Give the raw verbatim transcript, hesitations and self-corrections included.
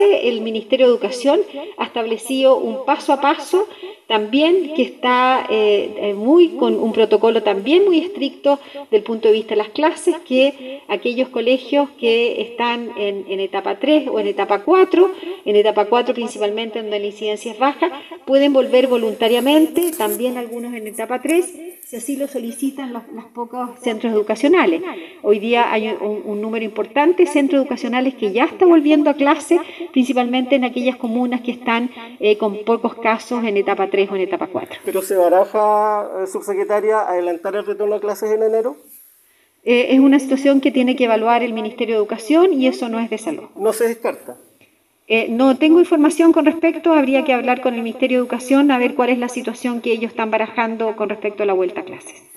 el Ministerio de Educación ha establecido un paso a paso también que está eh, muy con un protocolo también muy estricto del punto de vista de las clases, que aquellos colegios que están en, en etapa tres o en etapa cuatro, en etapa cuatro principalmente donde la incidencia es baja, pueden volver voluntariamente, también algunos en etapa tres, si así lo solicitan los, los pocos centros educacionales. Hoy día hay un, un número importante de centros educacionales que ya está volviendo a clase, principalmente en aquellas comunas que están eh, con pocos casos en etapa tres o en etapa cuatro. ¿Pero se baraja, eh, subsecretaria, adelantar el retorno a clases en enero? Eh, es una situación que tiene que evaluar el Ministerio de Educación y eso no es de salud. ¿No se descarta? Eh, no tengo información con respecto, habría que hablar con el Ministerio de Educación a ver cuál es la situación que ellos están barajando con respecto a la vuelta a clases.